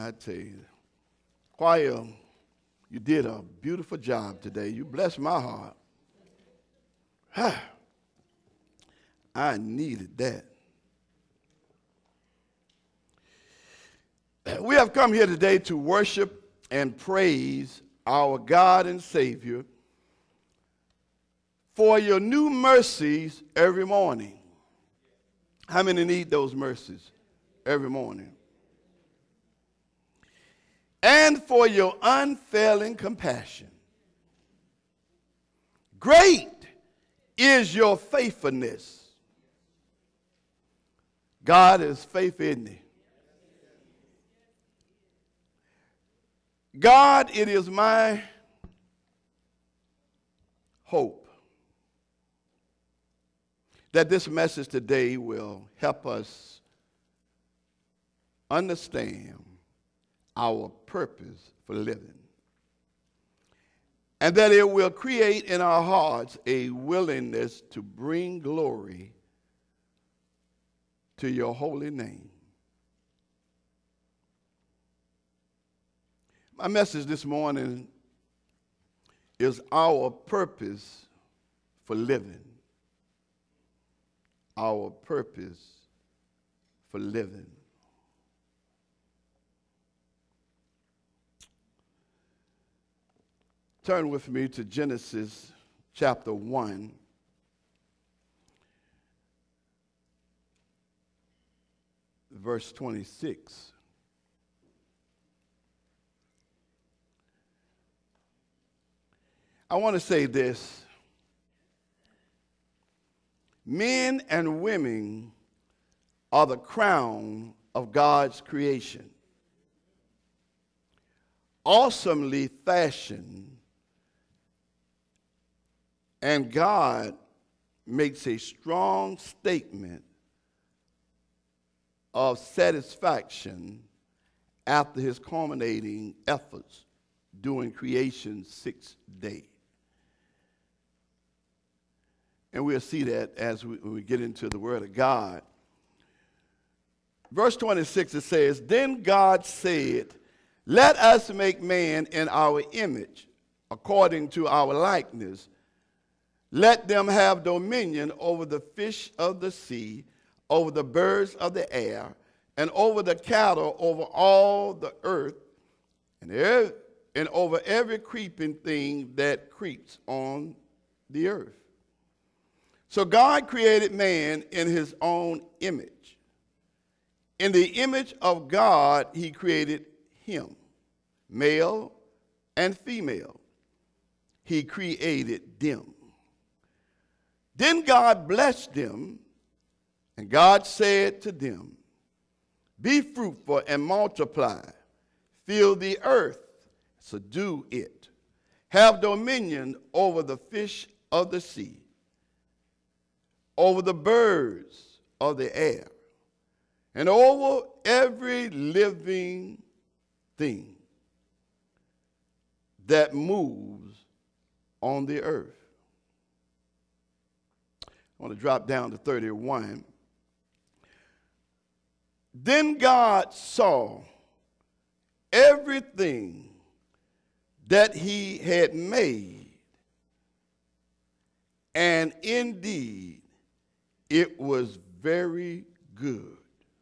I tell you, choir, you did a beautiful job today. You blessed my heart. I needed that. We have come here today to worship and praise our God and Savior for your new mercies every morning. How many need those mercies every morning? And for your unfailing compassion. Great is your faithfulness. God is faithful, isn't he? God, it is my hope that this message today will help us understand our purpose for living, and that it will create in our hearts a willingness to bring glory to your holy name. My message this morning is our purpose for living. Our purpose for living. Turn with me to Genesis chapter 1. Verse 26. I want to say this. Men and women are the crown of God's creation. Awesomely fashioned, and God makes a strong statement of satisfaction after his culminating efforts during creation's sixth day. And we'll see that as we get into the Word of God. Verse 26, it says, Then God said, Let us make man in our image, according to our likeness. Let them have dominion over the fish of the sea, over the birds of the air, and over the cattle, over all the earth, and over every creeping thing that creeps on the earth. So God created man in his own image. In the image of God, he created him, male and female. He created them. Then God blessed them, and God said to them, Be fruitful and multiply, fill the earth, subdue it, have dominion over the fish of the sea, over the birds of the air, and over every living thing that moves on the earth. I want to drop down to 31. Then God saw everything that he had made, and indeed it was very good.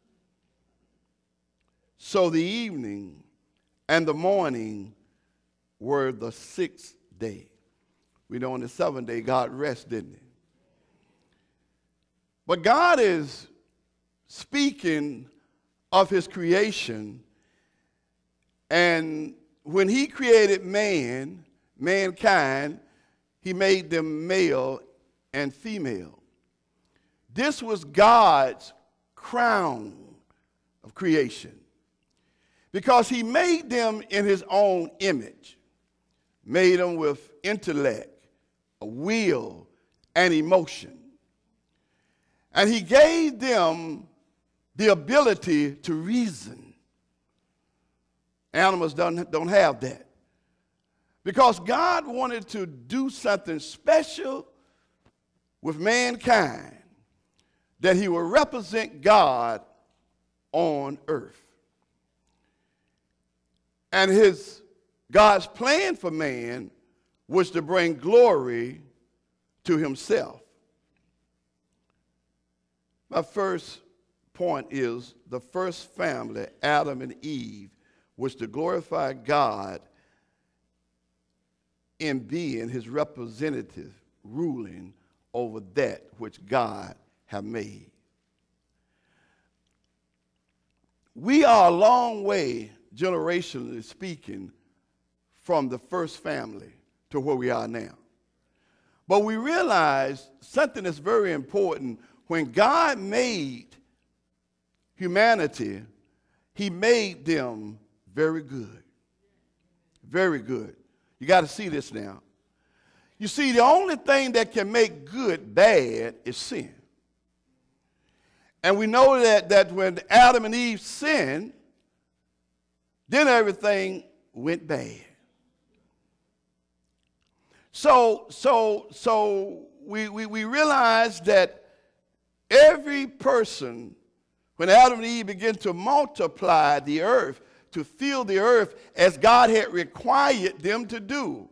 So the evening and the morning were the sixth day. We know on the seventh day God rested, didn't he? But God is speaking of his creation, and when he created mankind, he made them male and female. This was God's crown of creation, because he made them in his own image, made them with intellect, a will, and emotion. And he gave them the ability to reason. Animals don't have that. Because God wanted to do something special with mankind, that he will represent God on earth. And God's plan for man was to bring glory to himself. My first point is the first family, Adam and Eve, was to glorify God in being his representative, ruling over that which God had made. We are a long way, generationally speaking, from the first family to where we are now. But we realize something that's very important. When God made humanity, he made them very good. Very good. You got to see this now. You see, the only thing that can make good bad is sin. And we know that when Adam and Eve sinned, then everything went bad. So we realize that every person, when Adam and Eve began to multiply the earth, to fill the earth as God had required them to do,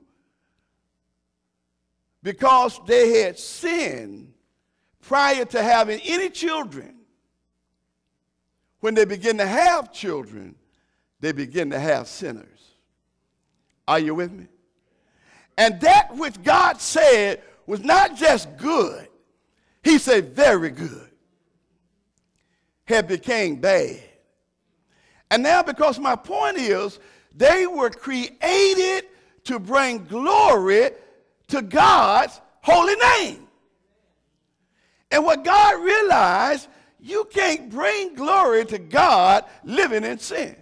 because they had sinned prior to having any children, when they begin to have children, they begin to have sinners. Are you with me? And that which God said was not just good, he said very good, had became bad. And now, because my point is, they were created to bring glory to God's holy name. And what God realized, you can't bring glory to God living in sin.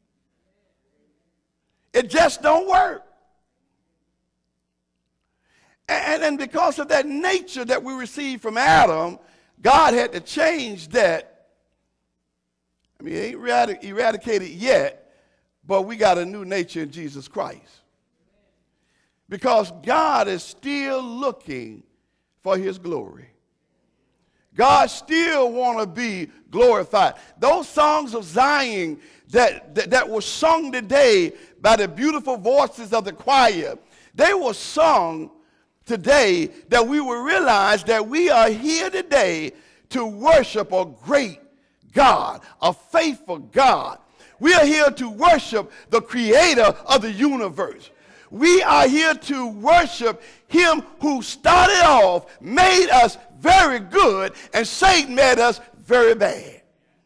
It just don't work. And because of that nature that we received from Adam, God had to change that. I mean, it ain't eradicated yet, but we got a new nature in Jesus Christ. Because God is still looking for his glory. God still want to be glorified. Those songs of Zion that were sung today by the beautiful voices of the choir, they were sung today that we will realize that we are here today to worship a great God, a faithful God. We are here to worship the creator of the universe. We are here to worship him who started off, made us very good, and Satan made us very bad.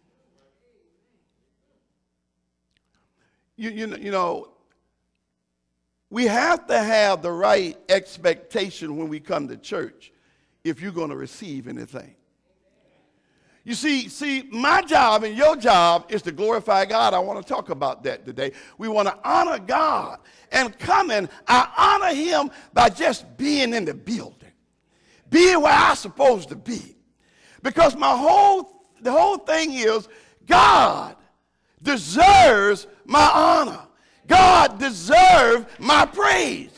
You know, we have to have the right expectation when we come to church if you're going to receive anything. You see, my job and your job is to glorify God. I want to talk about that today. We want to honor God. And coming, I honor him by just being in the building, being where I'm supposed to be. Because the whole thing is God deserves my honor. God deserves my praise.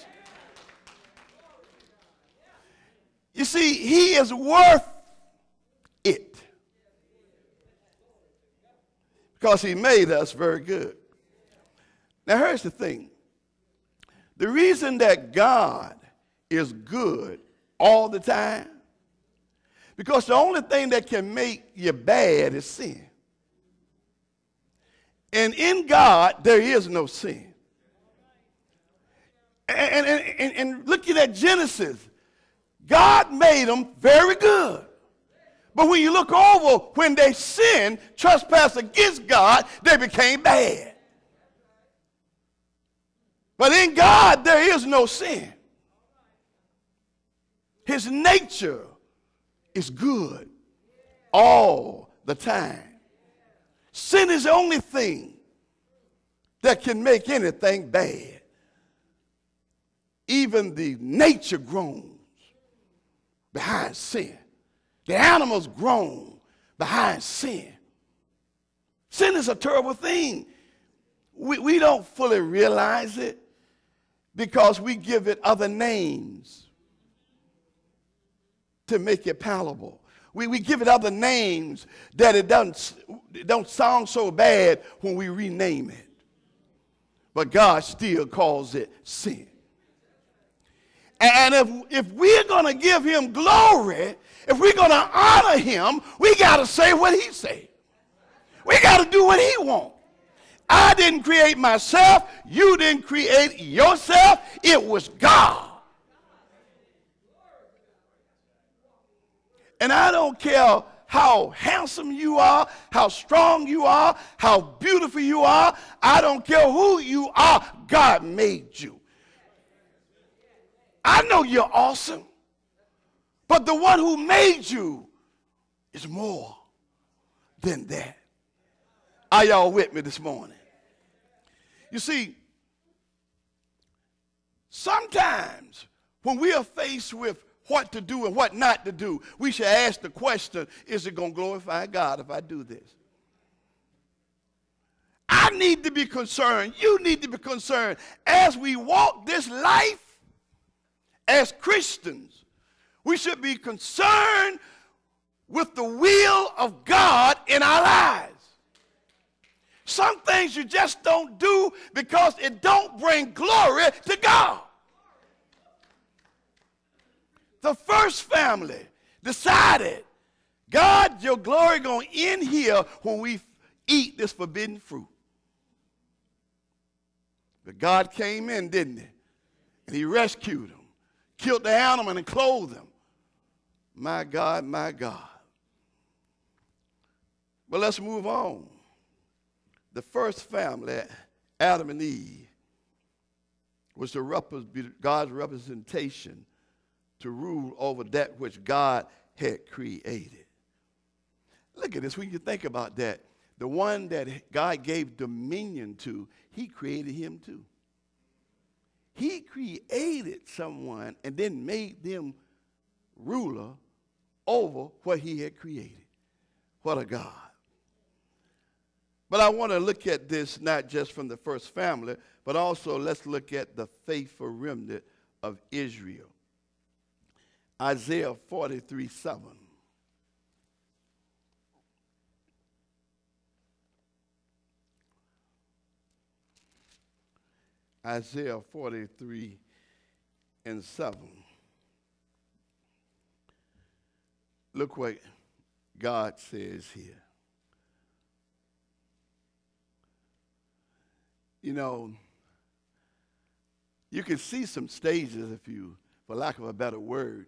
You see, he is worth it. Because he made us very good. Now here's the thing. The reason that God is good all the time, because the only thing that can make you bad is sin. And in God, there is no sin. And looking at Genesis, God made them very good. But when you look over, when they sinned, trespassed against God, they became bad. But in God, there is no sin. His nature is good all the time. Sin is the only thing that can make anything bad. Even the nature groans behind sin. The animals groan behind sin. Sin is a terrible thing. We don't fully realize it because we give it other names to make it palatable. We give it other names that it don't sound so bad when we rename it. but God still calls it sin. And if we're going to give him glory, if we're going to honor him, we got to say what he said. We got to do what he wants. I didn't create myself. You didn't create yourself. It was God. And I don't care how handsome you are, how strong you are, how beautiful you are. I don't care who you are. God made you. I know you're awesome, but the one who made you is more than that. Are y'all with me this morning? You see, sometimes when we are faced with what to do and what not to do, we should ask the question, is it going to glorify God if I do this? I need to be concerned. You need to be concerned. As we walk this life, as Christians, we should be concerned with the will of God in our lives. Some things you just don't do because it don't bring glory to God. The first family decided, God, your glory going to end here when we eat this forbidden fruit. But God came in, didn't he? And he rescued them, killed the animal and clothed them. My God, my God. But let's move on. The first family, Adam and Eve, was God's representation to rule over that which God had created. Look at this. When you think about that, the one that God gave dominion to, he created him too. He created someone and then made them ruler over what he had created. What a God. But I want to look at this not just from the first family, but also let's look at the faithful remnant of Israel. Isaiah 43:7. Isaiah 43:7. Look what God says here. You know, you can see some stages, if you, for lack of a better word.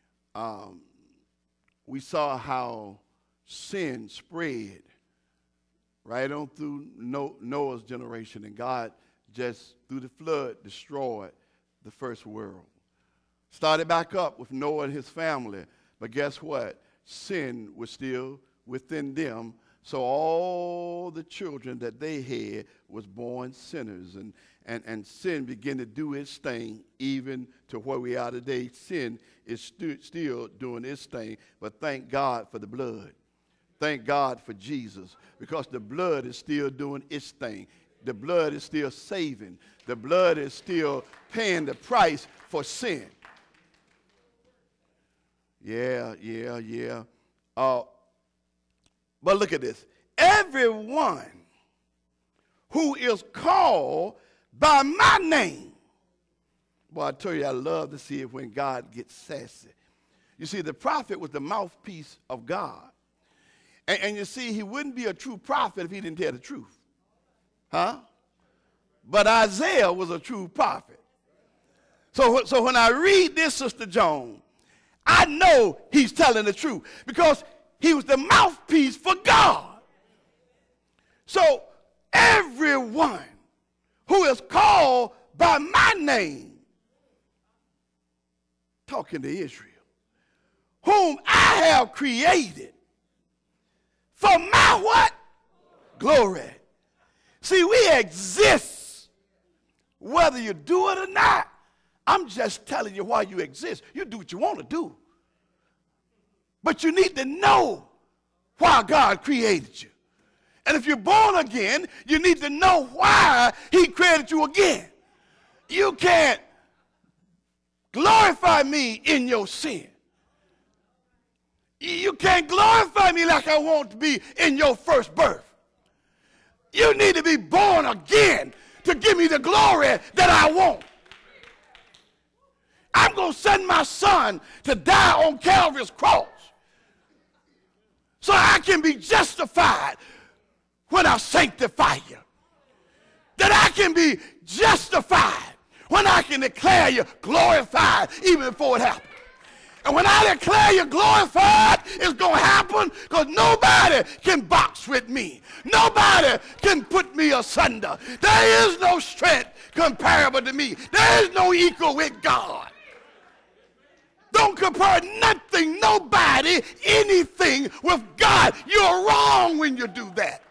We saw how sin spread right on through Noah's generation, and God just through the flood destroyed the first world. Started back up with Noah and his family, but guess what? Sin was still within them. So all the children that they had was born sinners, and sin began to do its thing, even to where we are today. Sin is still doing its thing, but thank God for the blood. Thank God for Jesus, because the blood is still doing its thing. The blood is still saving. The blood is still paying the price for sin. Yeah. But look at this. Everyone who is called by my name. Boy, I tell you, I love to see it when God gets sassy. You see, the prophet was the mouthpiece of God. And you see, he wouldn't be a true prophet if he didn't tell the truth. Huh? But Isaiah was a true prophet. So when I read this, Sister Joan, I know he's telling the truth because he was the mouthpiece for God. So everyone who is called by my name, talking to Israel, whom I have created for my what? Glory. See, we exist whether you do it or not. I'm just telling you why you exist. You do what you want to do. But you need to know why God created you. And if you're born again, you need to know why he created you again. You can't glorify me in your sin. You can't glorify me like I want to be in your first birth. You need to be born again to get give me the glory that I want. I'm going to send my son to die on Calvary's cross so I can be justified when I sanctify you. That I can be justified when I can declare you glorified even before it happens. And when I declare you glorified, it's going to happen because nobody can box with me. Nobody can put me asunder. There is no strength comparable to me. There is no equal with God. Don't compare nothing, nobody, anything with God. You're wrong when you do that.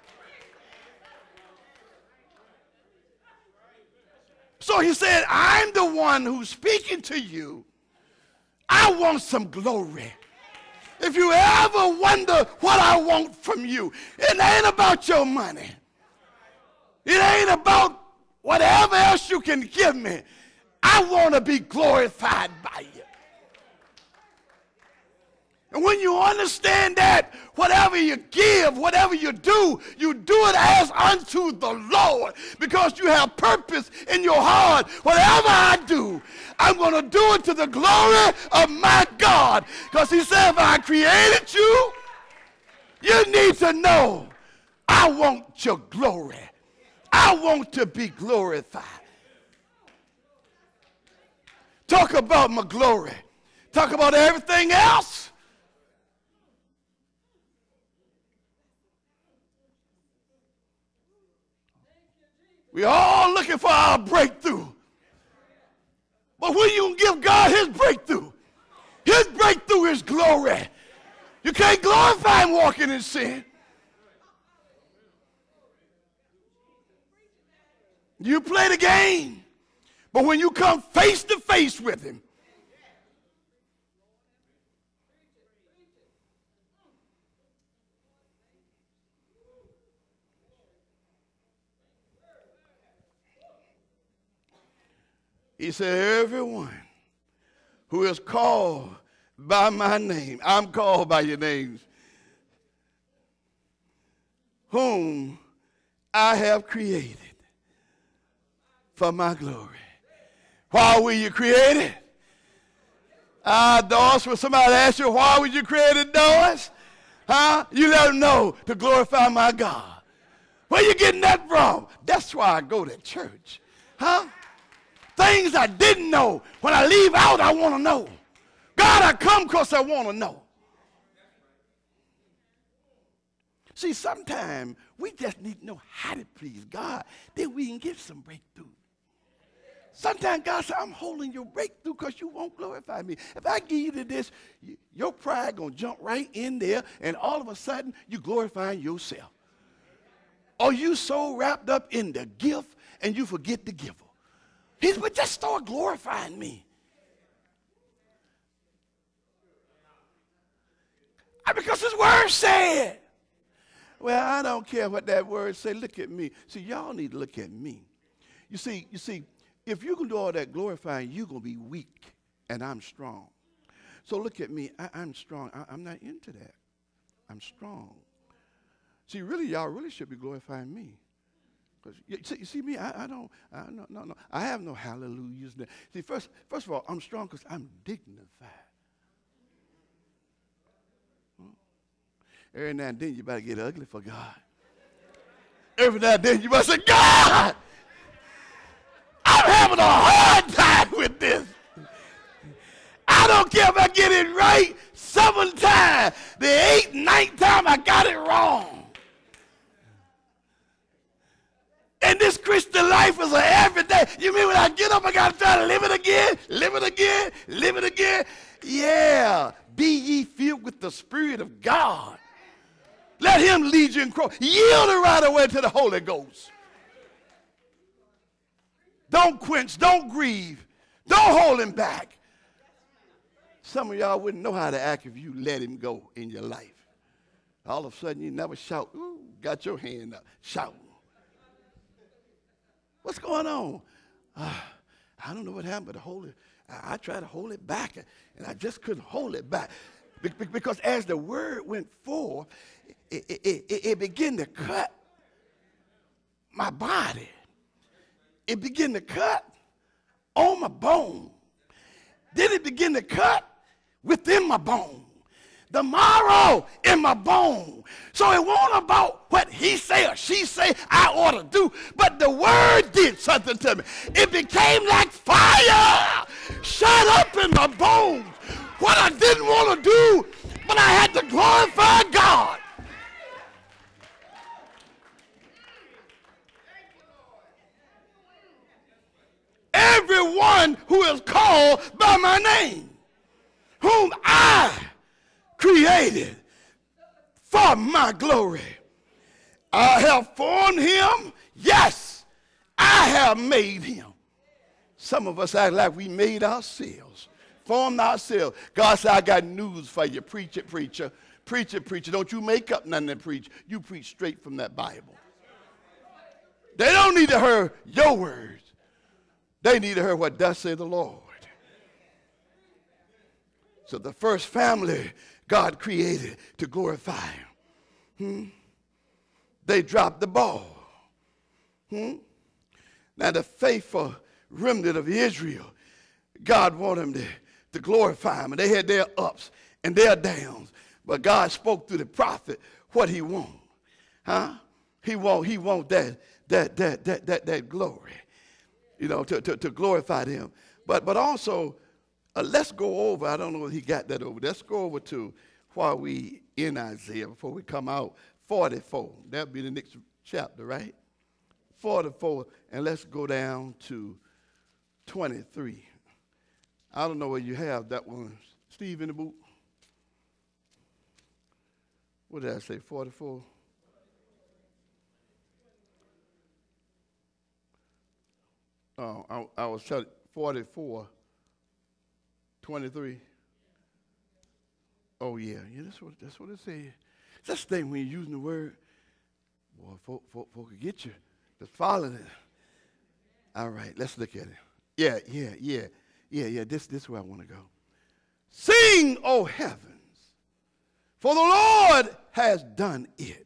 So he said, I'm the one who's speaking to you. I want some glory. If you ever wonder what I want from you, it ain't about your money. It ain't about whatever else you can give me. I want to be glorified by you. And when you understand that, whatever you give, whatever you do it as unto the Lord because you have purpose in your heart. Whatever I do, I'm going to do it to the glory of my God. Because he said, if I created you, you need to know I want your glory. I want to be glorified. Talk about my glory. Talk about everything else. We're all looking for our breakthrough. But when you give God his breakthrough is glory. You can't glorify him walking in sin. You play the game. But when you come face to face with him, he said, everyone who is called by my name, I'm called by your names, whom I have created for my glory. Why were you created? Doris, when somebody asks you, why were you created, Doris? You let them know to glorify my God. Where you getting that from? That's why I go to church. Things I didn't know. When I leave out, I want to know. God, I come because I want to know. See, sometimes we just need to know how to please God. Then we can get some breakthrough. Sometimes God says, I'm holding your breakthrough because you won't glorify me. If I give you to this, your pride going to jump right in there, and all of a sudden, you glorifying yourself. Or you so wrapped up in the gift, and you forget the giver. He said, but just start glorifying me. Because his word said. Well, I don't care what that word say. Look at me. See, y'all need to look at me. You see, if you can do all that glorifying, you're going to be weak, and I'm strong. So look at me. I'm strong. I'm not into that. I'm strong. See, really, y'all really should be glorifying me. You see me, no. I have no hallelujahs. See, first of all, I'm strong because I'm dignified. Every now and then you better get ugly for God. Every now and then you must say, God, I'm having a hard time with this. I don't care if I get it right 7 times. The 8th, 9th time I got it wrong. And this Christian life is an everyday. You mean when I get up, I got to try to live it again, live it again, live it again? Yeah. Be ye filled with the Spirit of God. Let him lead you in cross. Yield it right away to the Holy Ghost. Don't quench. Don't grieve. Don't hold him back. Some of y'all wouldn't know how to act if you let him go in your life. All of a sudden, you never shout. Ooh, got your hand up. Shout. What's going on? I don't know what happened, but I tried to hold it back, and I just couldn't hold it back. Because as the word went forth, it began to cut my body. it began to cut on my bone. Then it began to cut within my bone. The marrow in my bone. So it wasn't about what he say or she say I ought to do, but the word did something to me. It became like fire shut up in my bones. What I didn't want to do, but I had to glorify God. Everyone who is called by my name, whom I created for my glory. I have formed him. Yes, I have made him. Some of us act like we made ourselves, formed ourselves. God said, I got news for you. Preach it, preacher. Preach it, preacher. Don't you make up nothing to preach. You preach straight from that Bible. They don't need to hear your words. They need to hear what thus saith the Lord. So the first family God created to glorify him. They dropped the ball. Now the faithful remnant of Israel, God wanted them to glorify him. And they had their ups and their downs. But God spoke through the prophet what he wants. He want that glory. You know, to glorify them. But also, let's go over, I don't know if he got that over. Let's go over to while we in Isaiah before we come out, 44. That'll be the next chapter, right? 44, and let's go down to 23. I don't know where you have that one. Steve, in the book? What did I say, 44? Oh, I was telling 44, 23. Oh, yeah, that's what it says. That's the thing when you're using the word, boy, folk can get you. Just follow it. All right, let's look at it. Yeah. This is where I want to go. Sing, O heavens, for the Lord has done it.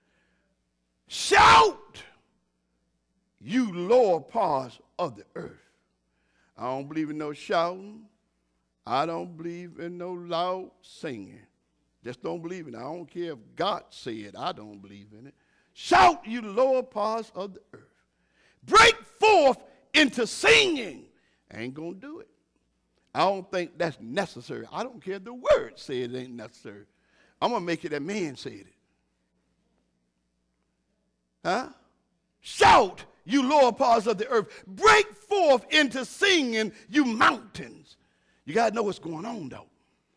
Shout, you lower parts of the earth. I don't believe in no shouting. I don't believe in no loud singing. Just don't believe in it. I don't care if God said I don't believe in it. Shout, you lower parts of the earth. Break forth into singing. I ain't going to do it. I don't think that's necessary. I don't care if the word said it ain't necessary. I'm going to make it that man said it. Shout, you lower parts of the earth. Break forth into singing, you mountains. You got to know what's going on, though.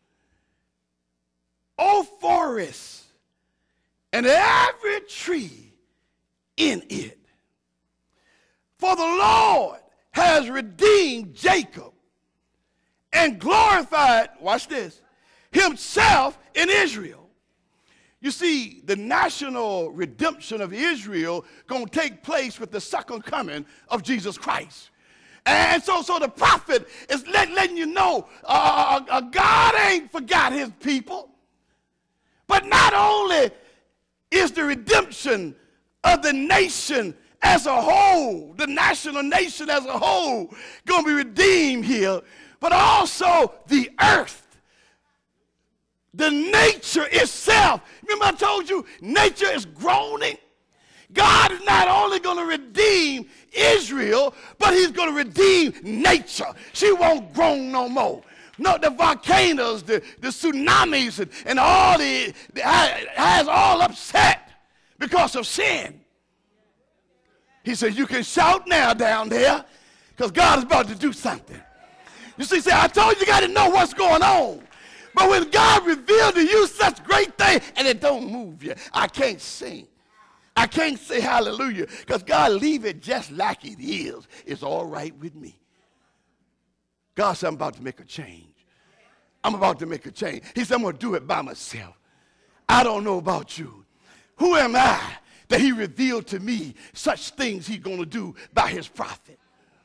O forest, and every tree in it. For the Lord has redeemed Jacob and glorified, watch this, himself in Israel. You see, the national redemption of Israel going to take place with the second coming of Jesus Christ. And so the prophet is letting you know God ain't forgot his people. But not only is the redemption of the nation as a whole, the national nation as a whole, going to be redeemed here, but also the earth. The nature itself. Remember I told you, nature is groaning. God is not only going to redeem Israel, but he's going to redeem nature. She won't groan no more. No, the volcanoes, the tsunamis, and all has all upset because of sin. He said, you can shout now down there because God is about to do something. You see, I told you, you got to know what's going on. But when God revealed to you such great things, and it don't move you, I can't sing. I can't say hallelujah because God leave it just like it is. It's all right with me. God said, I'm about to make a change. I'm about to make a change. He said, I'm going to do it by myself. I don't know about you. Who am I that he revealed to me such things he's going to do by his prophet?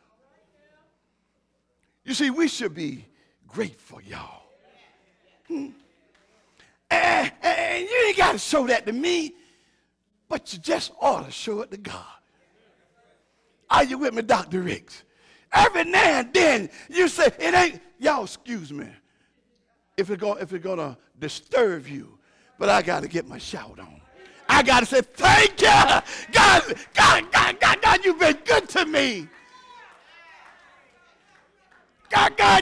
You see, we should be grateful, y'all. And you ain't got to show that to me, but you just ought to show it to God. Are you with me, Dr. Ricks? Every now and then you say, it ain't, y'all excuse me if it's gonna disturb you, but I gotta get my shout on. I gotta say, thank you. God, you've been good to me. God,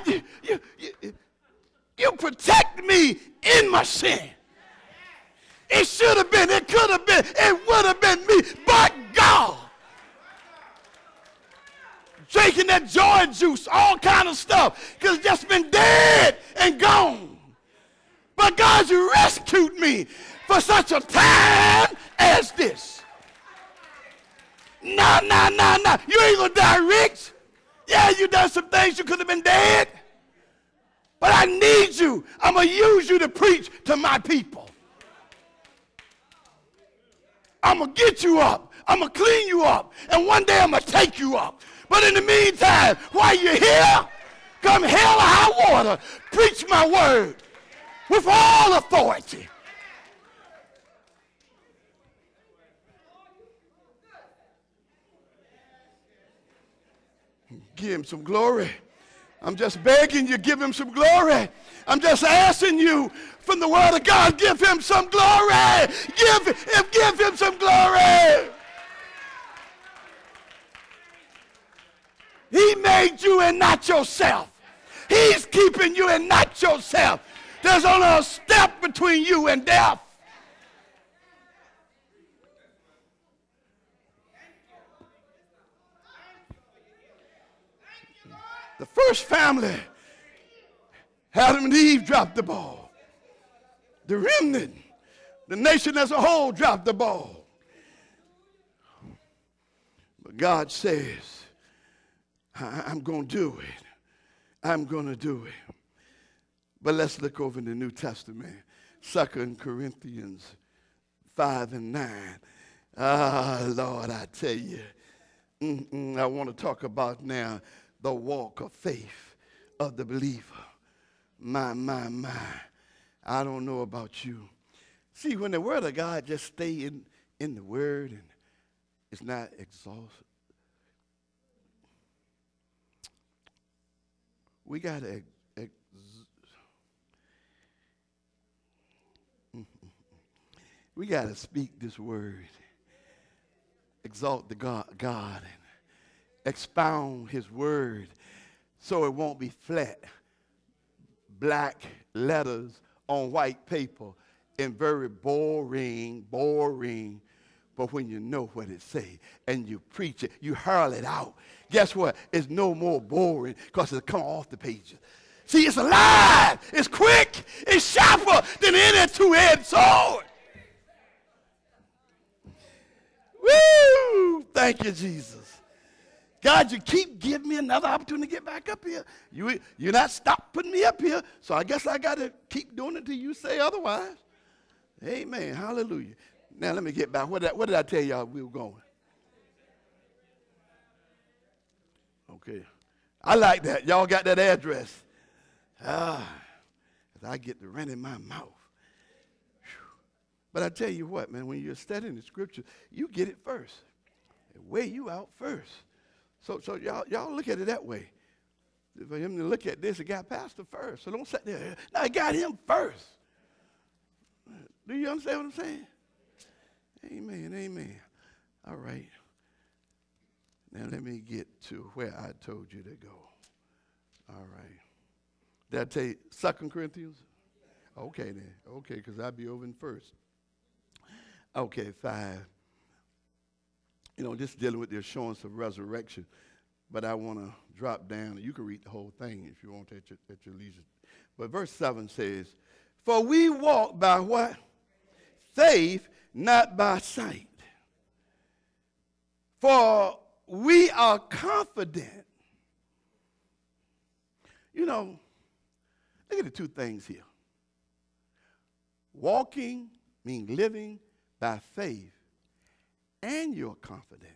you protect me in my sin. It should have been, it could have been, it would have been me, but God. Drinking that joy juice, all kind of stuff, because it's just been dead and gone. But God, you rescued me for such a time as this. No. You ain't gonna die rich. Yeah, you done some things you could have been dead. But I need you. I'm going to use you to preach to my people. I'm going to get you up. I'm going to clean you up. And one day I'm going to take you up. But in the meantime, while you're here, come hell or high water, preach my word with all authority. Give him some glory. I'm just begging you, give him some glory. I'm just asking you from the word of God, give him some glory. Give him some glory. He made you and not yourself. He's keeping you and not yourself. There's only a step between you and death. The first family, Adam and Eve dropped the ball. The remnant, the nation as a whole dropped the ball. But God says, I'm going to do it. I'm going to do it. But let's look over in the New Testament, 2 Corinthians 5 and 9. Ah, Lord, I tell you, I want to talk about now the walk of faith of the believer. My. I don't know about you. See, when the word of God just stay in the word and it's not exhausted, we got to speak this word, exalt the God and expound his word so it won't be flat, black letters on white paper and very boring. But when you know what it say and you preach it, you hurl it out, guess what? It's no more boring because it come off the pages. See, it's alive, it's quick, it's sharper than any two-edged sword. Woo! Thank you, Jesus. God, you keep giving me another opportunity to get back up here. You're not stop putting me up here, so I guess I got to keep doing it till you say otherwise. Amen. Hallelujah. Now let me get back. What did I tell y'all we were going? Okay. I like that. Y'all got that address. As I get the rent in my mouth. But I tell you what, man, when you're studying the scripture, you get it first. It weigh you out first. So y'all look at it that way. For him to look at this, it got pastor first. So don't sit there. No, it got him first. Do you understand what I'm saying? Amen. All right. Now let me get to where I told you to go. All right. Did I tell you 2 Corinthians? Okay then. Okay, because I'll be over in first. Okay, 5. Just dealing with the assurance of resurrection. But I want to drop down. You can read the whole thing if you want at your leisure. But verse 7 says, for we walk by what? Faith, not by sight. For we are confident. Look at the two things here. Walking means living by faith, and you're confident.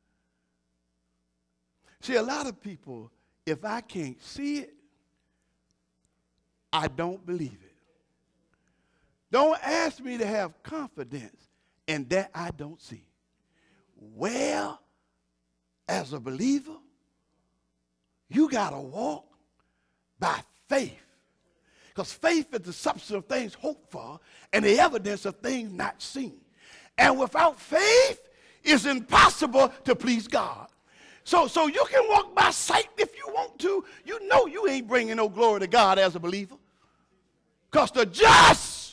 See, a lot of people, if I can't see it, I don't believe it. Don't ask me to have confidence in that I don't see. Well, as a believer, you got to walk by faith. Because faith is the substance of things hoped for and the evidence of things not seen. And without faith, it's impossible to please God. So you can walk by sight if you want to. You know you ain't bringing no glory to God as a believer. Because the just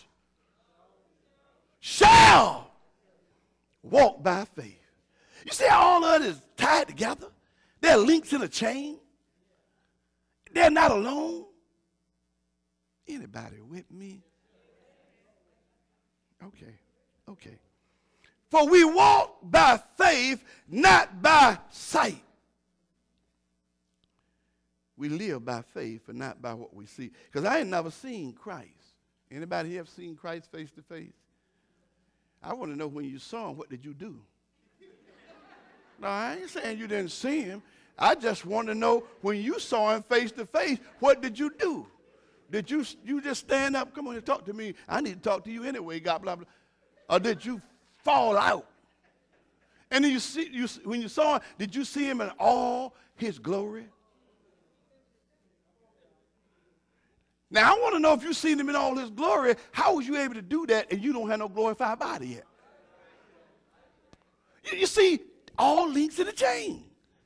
shall walk by faith. You see how all of it is tied together? They're links in a chain. They're not alone. Anybody with me? Okay. For we walk by faith, not by sight. We live by faith and not by what we see. Because I ain't never seen Christ. Anybody here have seen Christ face to face? I want to know when you saw him, what did you do? No, I ain't saying you didn't see him. I just want to know when you saw him face to face, what did you do? Did you just stand up? Come on and talk to me. I need to talk to you anyway, God, blah, blah. Or did you fall out? And then when you saw him, did you see him in all his glory? Now, I want to know if you've seen him in all his glory, how was you able to do that and you don't have no glorified body yet? You see, all links in the chain.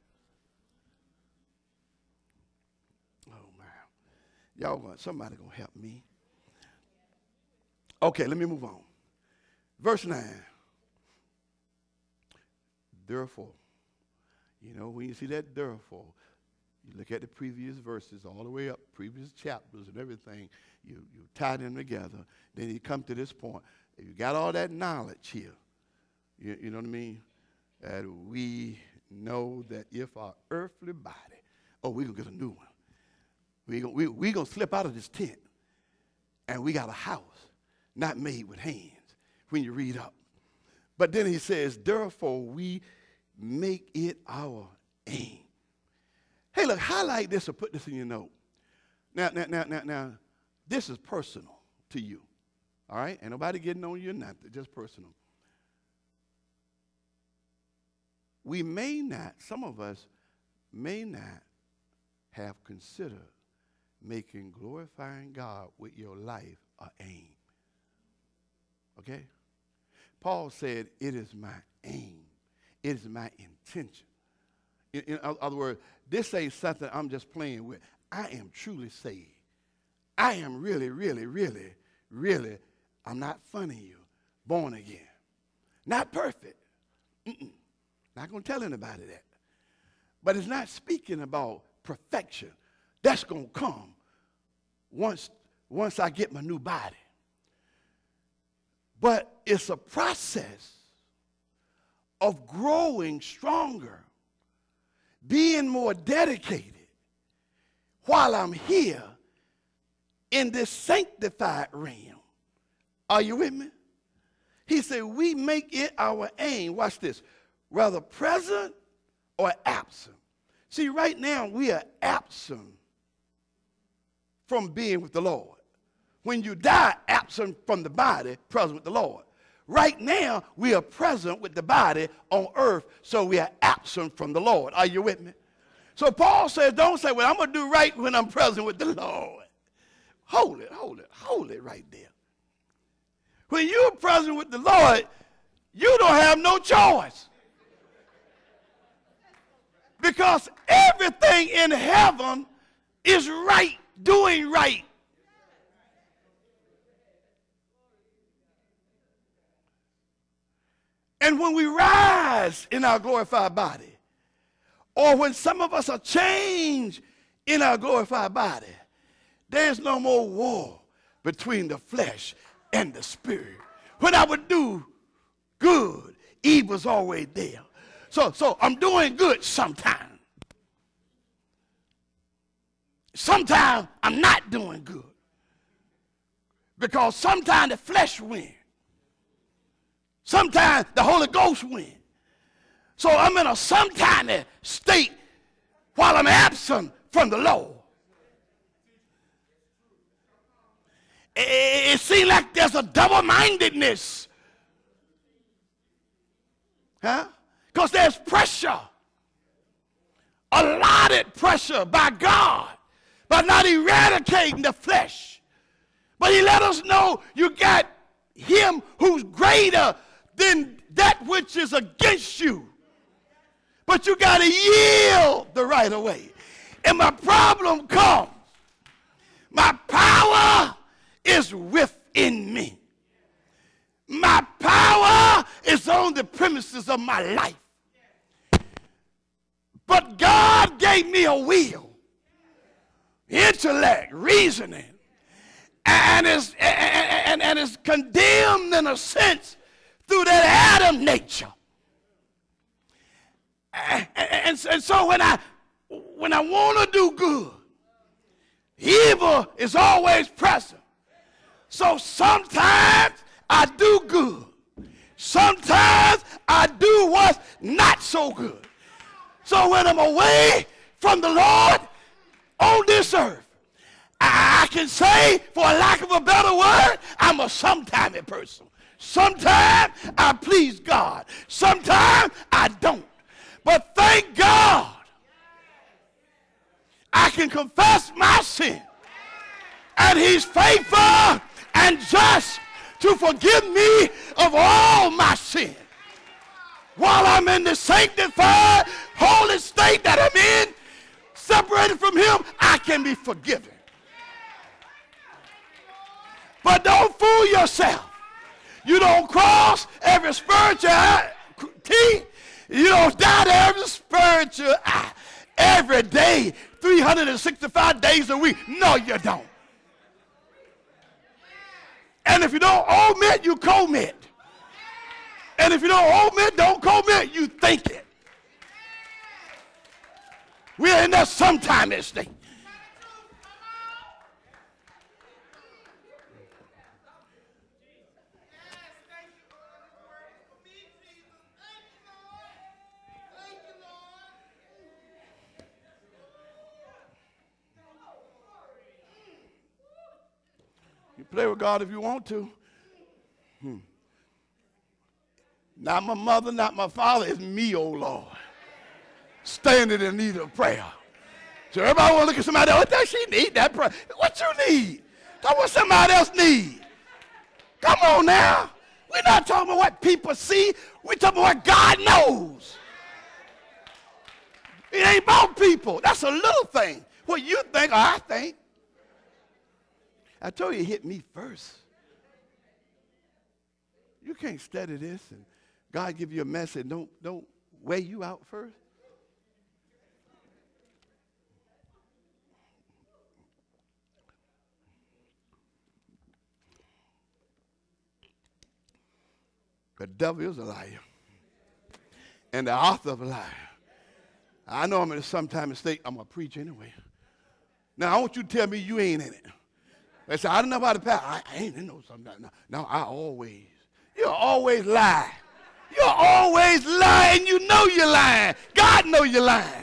Somebody gonna help me. Okay, let me move on. Verse 9. Therefore, when you see that therefore, you look at the previous verses all the way up, previous chapters and everything, you tie them together. Then you come to this point. If you got all that knowledge here, you know what I mean? That we know that if our earthly body, we're going to get a new one. We're going to slip out of this tent, and we got a house not made with hands when you read up. But then he says, therefore we make it our aim. Hey, look, highlight this or put this in your note. Now, this is personal to you, all right? Ain't nobody getting on you or nothing, just personal. Some of us may not have considered making glorifying God with your life an aim. Okay? Paul said, it is my aim. It is my intention. In other words, this ain't something I'm just playing with. I am truly saved. I am really, really, really, really, I'm not funny you, born again. Not perfect. Not going to tell anybody that. But it's not speaking about perfection. That's going to come once I get my new body. But it's a process of growing stronger, being more dedicated while I'm here in this sanctified realm. Are you with me? He said, we make it our aim, watch this, whether present or absent. See, right now we are absent from being with the Lord. When you die, absent from the body, present with the Lord. Right now, we are present with the body on earth, so we are absent from the Lord. Are you with me? So Paul says, don't say, well, I'm going to do right when I'm present with the Lord. Hold it right there. When you're present with the Lord, you don't have no choice. Because everything in heaven is right, doing right. And when we rise in our glorified body, or when some of us are changed in our glorified body, there's no more war between the flesh and the spirit. When I would do good, evil's always there. So I'm doing good sometimes. Sometimes I'm not doing good. Because sometimes the flesh wins. Sometimes the Holy Ghost wins. So I'm in a sometime state while I'm absent from the Lord. It seems like there's a double-mindedness. Huh? Because there's pressure allotted pressure by God by not eradicating the flesh. But he let us know you got him who's greater than that which is against you. But you got to yield the right of way. And my problem comes. My power is within me. My power is on the premises of my life. But God gave me a will, intellect, reasoning, and is condemned in a sense through that Adam nature. And so when I want to do good, evil is always present. So sometimes I do good. Sometimes I do what's not so good. So when I'm away from the Lord on this earth, I can say, for lack of a better word, I'm a sometimey person. Sometimes I please God. Sometimes I don't. But thank God I can confess my sin. And he's faithful and just to forgive me of all my sin. While I'm in the sanctified, holy state that I'm in, separated from him, I can be forgiven. But don't fool yourself. You don't cross every spiritual T. You don't dot every spiritual I. Every day, 365 days a week. No, you don't. And if you don't omit, you commit. And if you don't omit, don't commit, you think it. We're in that sometime state. You play with God if you want to. Not my mother, not my father. It's me, oh Lord. Standing in need of prayer. So everybody want to look at somebody else. What does she need that prayer? What you need? Talk what somebody else need. Come on now. We're not talking about what people see. We're talking about what God knows. It ain't about people. That's a little thing. What you think or I think. I told you it hit me first. You can't study this and God give you a message. Don't weigh you out first. The devil is a liar. And the author of a liar. I know I'm in some time of state. I'm going to preach anyway. Now, I want you to tell me you ain't in it. They say, I don't know about the past. I ain't in no sometimes. No, I always. You always lie. You're always lying. You know you're lying. God know you're lying.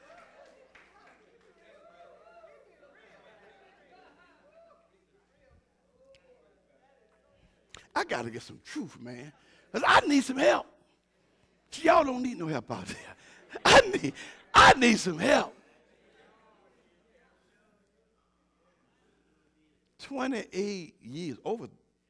I got to get some truth, man. Because I need some help. Y'all don't need no help out there. I need some help. 28 years, over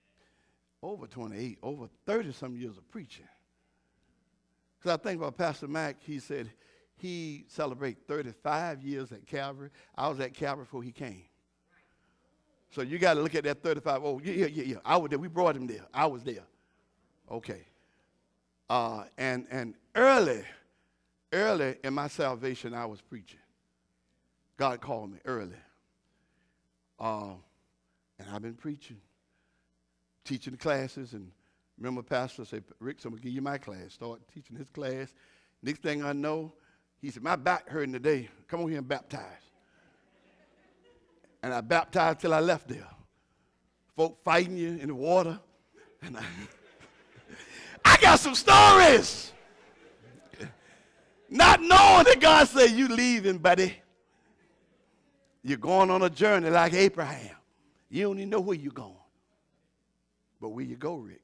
28, over 30-some years of preaching. Because I think about Pastor Mack, he said he celebrated 35 years at Calvary. I was at Calvary before he came. So you got to look at that 35. Oh, yeah. I was there. We brought him there. I was there. Okay. And early in my salvation, I was preaching. God called me early. And I've been preaching, teaching classes, and remember pastor said, Rick, so I'm going to give you my class. Start teaching his class. Next thing I know, he said, my back hurting today. Come on here and baptize. And I baptized till I left there. Folk fighting you in the water. And I got some stories. Not knowing that God said, you leaving, buddy. You're going on a journey like Abraham. You don't even know where you're going. But where you go, Rick?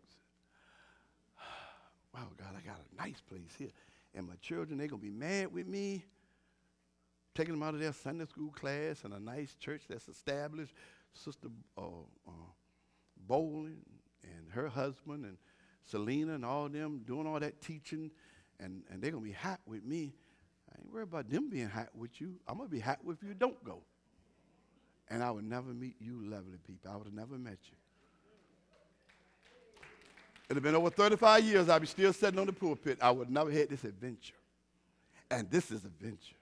Wow, God, I got a nice place here. And my children, they're going to be mad with me. taking them out of their Sunday school class in a nice church that's established. Sister Bowling and her husband and Selena and all them doing all that teaching, and they're going to be hot with me. I ain't worried about them being hot with you. I'm going to be hot with you. Don't go. And I would never meet you lovely people. I would have never met you. It had been over 35 years. I'd be still sitting on the pulpit. I would never had this adventure. And this is adventure.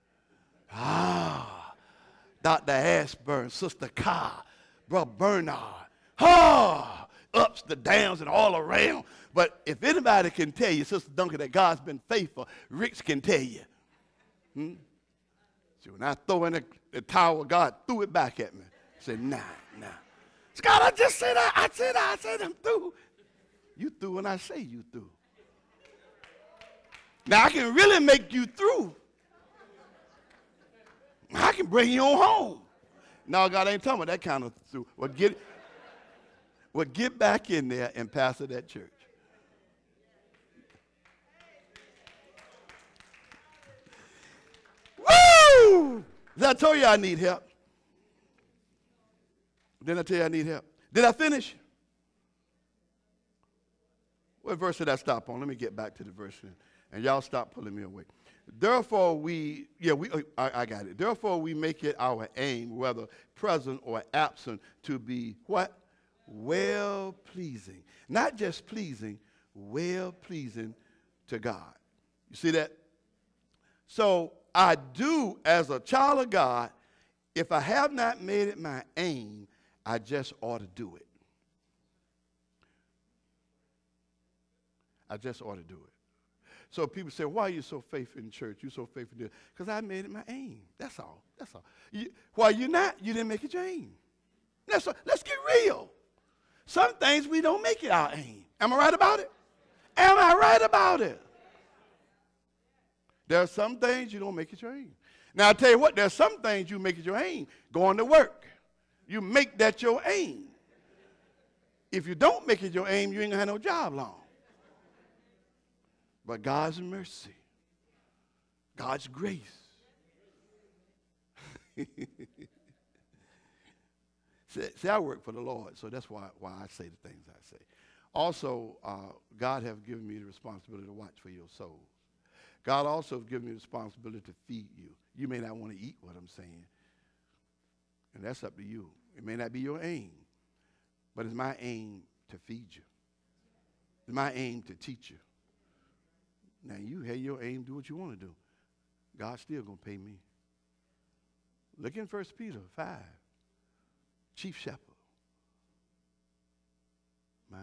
Dr. Ashburn, Sister Carr, Brother Bernard. Ups, the downs, and all around. But if anybody can tell you, Sister Duncan, that God's been faithful, Rich can tell you. So when I throw in the towel, God threw it back at me. I said, nah. Scott, I just said that. I said I'm through. You through when I say you through. Now I can really make you through. I can bring you on home. No, God ain't talking about that kind of through. Well, get back in there and pastor that church. Woo! Did I tell you I need help? Didn't I tell you I need help? Did I finish? What verse did I stop on? Let me get back to the verse. And y'all stop pulling me away. Therefore I got it. Therefore we make it our aim, whether present or absent, to be what? Well-pleasing. Not just pleasing, well-pleasing to God. You see that? So I do, as a child of God, if I have not made it my aim, I just ought to do it. I just ought to do it. So people say, why are you so faithful in church? You're so faithful in this. Because I made it my aim. That's all. That's all. Why you're not, you didn't make it your aim. Let's get real. Some things we don't make it our aim. Am I right about it? Am I right about it? There are some things you don't make it your aim. Now, I'll tell you what, there are some things you make it your aim. Going to work. You make that your aim. If you don't make it your aim, you ain't going to have no job long. But God's mercy, God's grace. See, I work for the Lord, so that's why I say the things I say. Also, God has given me the responsibility to watch for your souls. God also has given me the responsibility to feed you. You may not want to eat what I'm saying, and that's up to you. It may not be your aim, but it's my aim to feed you. It's my aim to teach you. Now, you have your aim, do what you want to do. God's still going to pay me. Look in 1 Peter 5. Chief shepherd. My.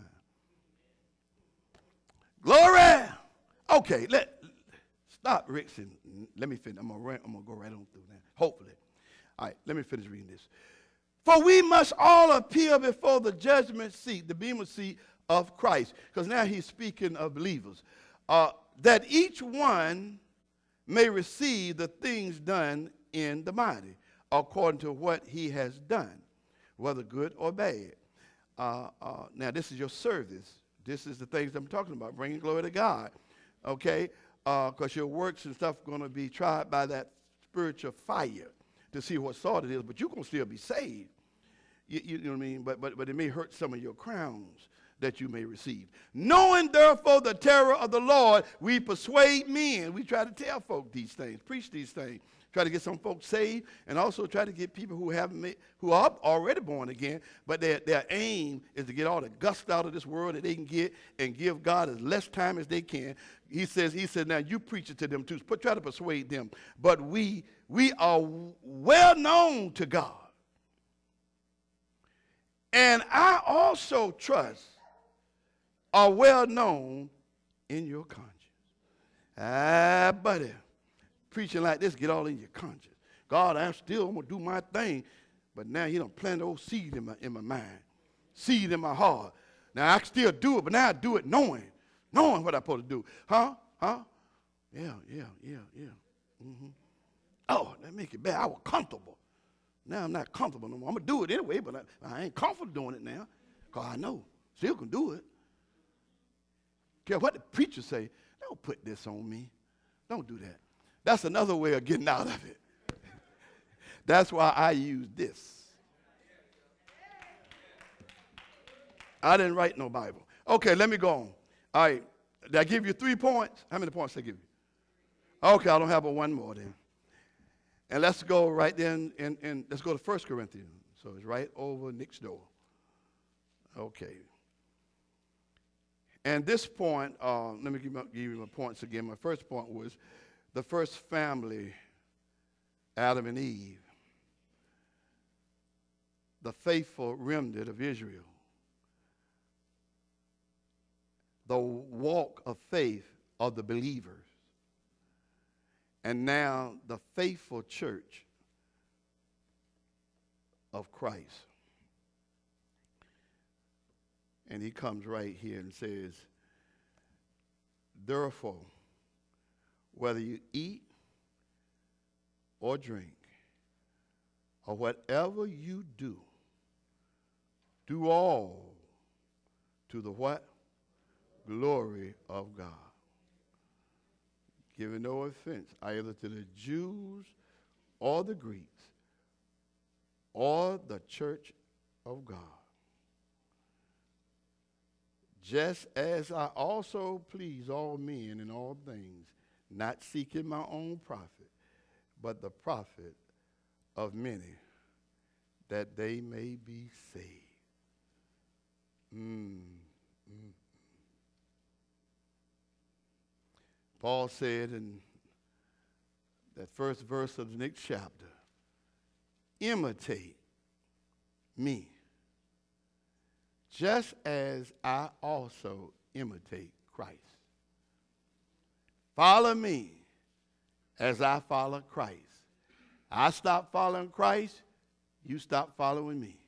Glory! Okay, stop, Rick, and let me finish. I'm going to go right on through now, hopefully. All right, let me finish reading this. For we must all appear before the judgment seat, the bema seat of Christ. Because now he's speaking of believers. That each one may receive the things done in the body, according to what he has done, whether good or bad. Now, this is your service. This is the things I'm talking about, bringing glory to God, okay? Because your works and stuff are going to be tried by that spiritual fire to see what sort it is, but you're going to still be saved. You know what I mean? But it may hurt some of your crowns that you may receive. Knowing, therefore, the terror of the Lord, we persuade men. We try to tell folk these things, preach these things, try to get some folks saved, and also try to get people who are already born again, but their aim is to get all the gusto out of this world that they can get and give God as less time as they can. He said, now you preach it to them too. Try to persuade them. But we are well known to God. And I also trust are well known in your conscience. Buddy, preaching like this, get all in your conscience. God, I'm going to do my thing, but now you don't plant old seed in my mind, seed in my heart. Now, I can still do it, but now I do it knowing what I'm supposed to do. Huh? Yeah. Mm-hmm. Oh, that make it bad. I was comfortable. Now I'm not comfortable no more. I'm going to do it anyway, but I ain't comfortable doing it now because I know. Still can do it. Care what the preacher say, don't put this on me. Don't do that. That's another way of getting out of it. That's why I use this. I didn't write no Bible. Okay, let me go on. All right. Did I give you 3 points? How many points did I give you? Okay, I don't have but one more then. And let's go right then, and let's go to 1 Corinthians. So it's right over next door. Okay. And this point, let me give you my points again. My first point was the first family, Adam and Eve, the faithful remnant of Israel, the walk of faith of the believers, and now the faithful church of Christ. And he comes right here and says, therefore, whether you eat or drink or whatever you do, do all to the what? Glory of God. Giving no offense either to the Jews or the Greeks or the church of God. Just as I also please all men in all things, not seeking my own profit, but the profit of many, that they may be saved. Paul said in that first verse of the next chapter, imitate me, just as I also imitate Christ. Follow me as I follow Christ. I stop following Christ, you stop following me.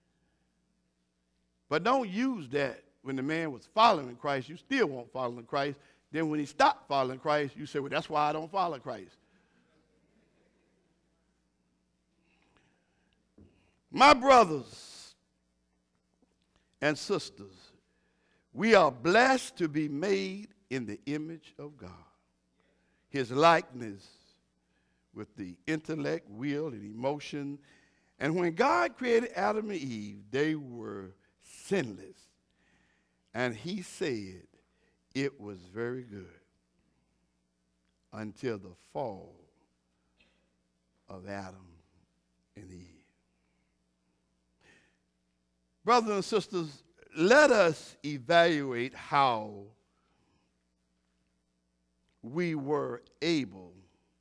But don't use that when the man was following Christ, you still won't follow Christ. Then when he stopped following Christ, you say, well, that's why I don't follow Christ. My brothers and sisters, we are blessed to be made in the image of God, his likeness with the intellect, will, and emotion. And when God created Adam and Eve, they were sinless. And he said it was very good until the fall of Adam and Eve. Brothers and sisters, let us evaluate how we were able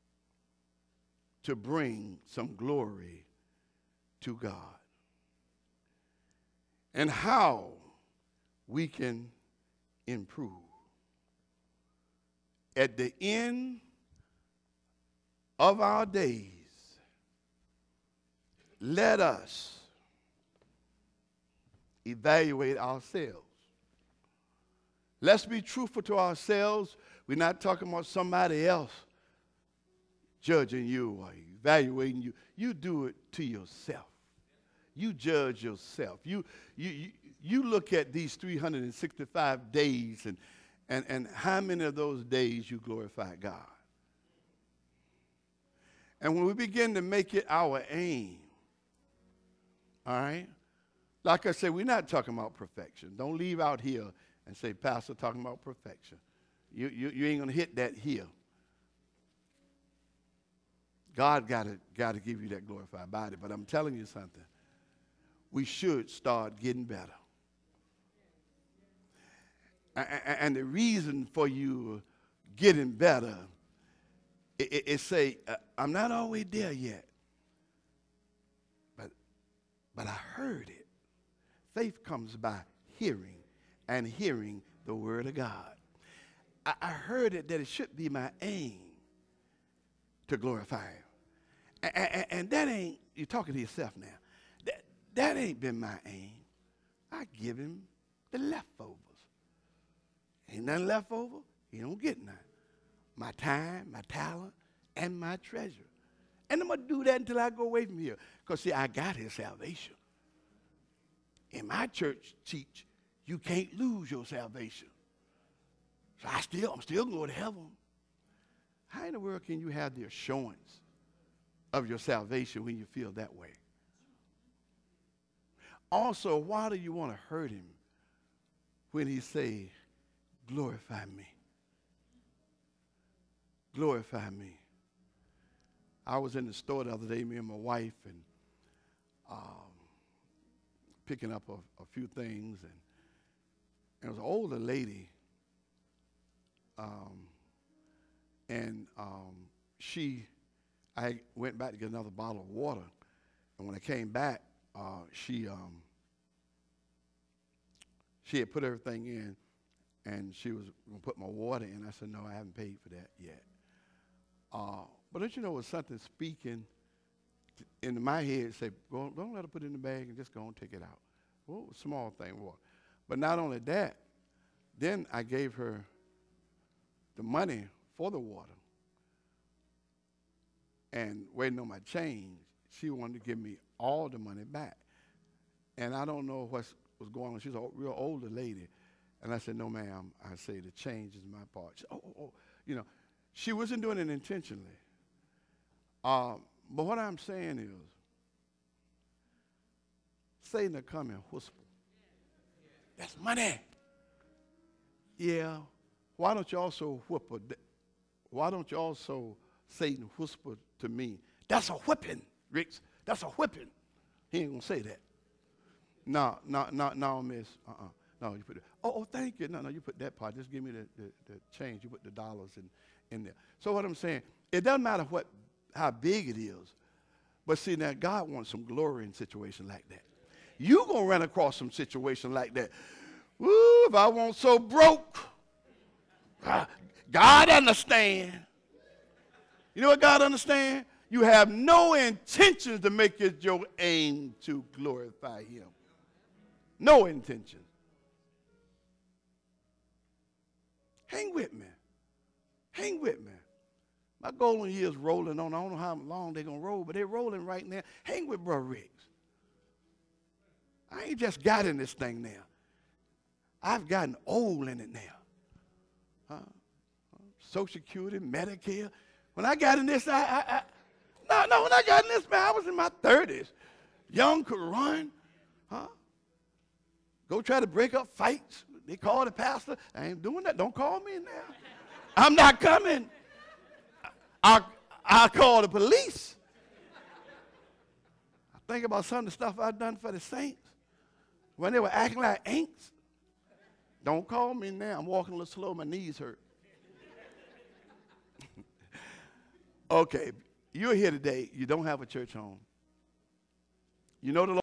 to bring some glory to God and how we can improve. At the end of our days, let us evaluate ourselves. Let's be truthful to ourselves. We're not talking about somebody else judging you or evaluating you. You do it to yourself. You judge yourself. You look at these 365 days and how many of those days you glorify God. And when we begin to make it our aim, all right, like I said, we're not talking about perfection. Don't leave out here and say, Pastor, talking about perfection. You ain't going to hit that here. God got to give you that glorified body. But I'm telling you something. We should start getting better. And the reason for you getting better, it say, I'm not always there yet. But I heard it. Faith comes by hearing, and hearing the word of God. I heard it that it should be my aim to glorify him. And that ain't, you're talking to yourself now. That ain't been my aim. I give him the leftovers. Ain't nothing left over, he don't get nothing. My time, my talent, and my treasure. And I'm going to do that until I go away from here. Because, see, I got his salvation. In my church teach, you can't lose your salvation. So I'm still going to heaven. How in the world can you have the assurance of your salvation when you feel that way? Also, why do you want to hurt him when he say, glorify me? Glorify me. I was in the store the other day, me and my wife, and picking up a few things, and there was an older lady, I went back to get another bottle of water, and when I came back, she had put everything in, and she was going to put my water in. I said, no, I haven't paid for that yet. But don't you know, it was something speaking in my head, say, don't let her put it in the bag and just go and take it out. Well, it was a small thing, water. But not only that, then I gave her the money for the water. And waiting on my change, she wanted to give me all the money back. And I don't know what was going on. She's a real older lady. And I said, no, ma'am. I say, the change is my part. She said, oh. You know, she wasn't doing it intentionally. But what I'm saying is, Satan will come and whisper. That's money. Yeah. Why don't you also Satan whisper to me, that's a whipping, Ricks. That's a whipping. He ain't going to say that. No, miss. No, you put it. Oh, thank you. No, you put that part. Just give me the change. You put the dollars in there. So what I'm saying, it doesn't matter how big it is. But see, now God wants some glory in situations like that. You're going to run across some situation like that. Woo, if I want so broke, God understand. You know what God understand? You have no intentions to make it your aim to glorify him. No intention. Hang with me. Hang with me. My golden years rolling on. I don't know how long they're going to roll, but they're rolling right now. Hang with Brother Riggs. I ain't just got in this thing now. I've gotten old in it now. Social Security, Medicare. When I got in this, when I got in this, man, I was in my 30s. Young, could run. Go try to break up fights. They call the pastor. I ain't doing that. Don't call me now. I'm not coming. I'll call the police. I think about some of the stuff I've done for the saints when they were acting like ain'ts. Don't call me now. I'm walking a little slow. My knees hurt. Okay, you're here today. You don't have a church home. You know the Lord.